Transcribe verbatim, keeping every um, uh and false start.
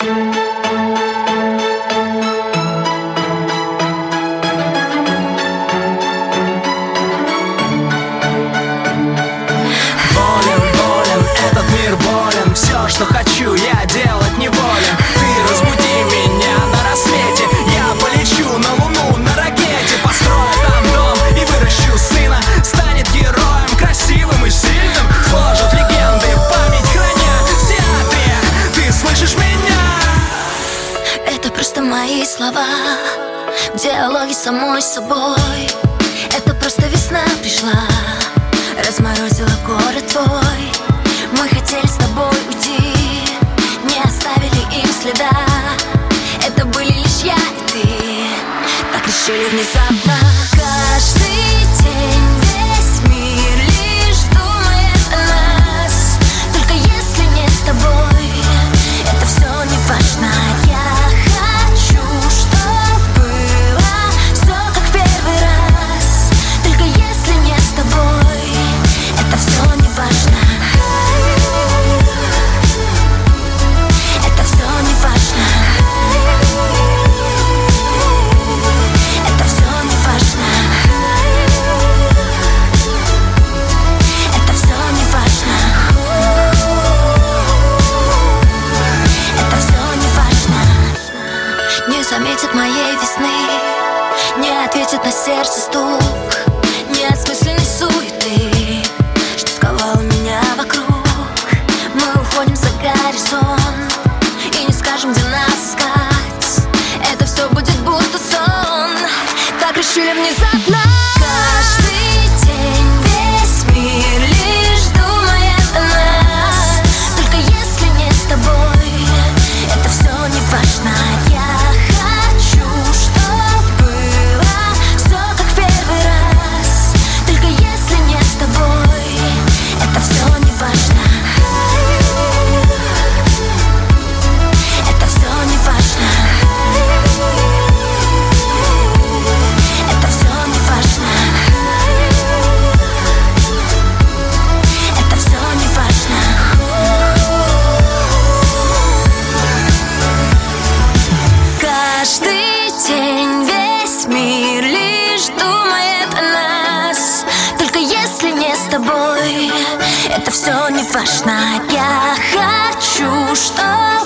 Все, что хочу, я делать не волен. Ты разбуди меня на рассвете. Я полечу на луну на ракете. Построю там дом и выращу сына. Станет героем, красивым и сильным. Сложат легенды, память храня в театре. Ты слышишь меня? Это просто мои слова, диалоги с самой собой. Это просто весна пришла, разморозила город твой. Мы хотели с тобой уйти, не оставили им следа. Это были лишь я и ты, так решили внезапно. Каждый день весь мир лишь думает о нас. Только если не с тобой, это все не важно. Я хочу, чтоб было все как в первый раз. Только если не с тобой, это все не важно. Заметит моей весны, не ответит на сердце стук, не осмысленной суеты, что сковало меня вокруг. Мы уходим за горизонт и не скажем, где нас искать. Это все будет будто сон, так решили внезапно. Каждый день весь мир лишь думает о нас. Только если не с тобой, это все не важно. Каждый день весь мир лишь думает о нас. Только если не с тобой, это все не важно. Я хочу, чтобы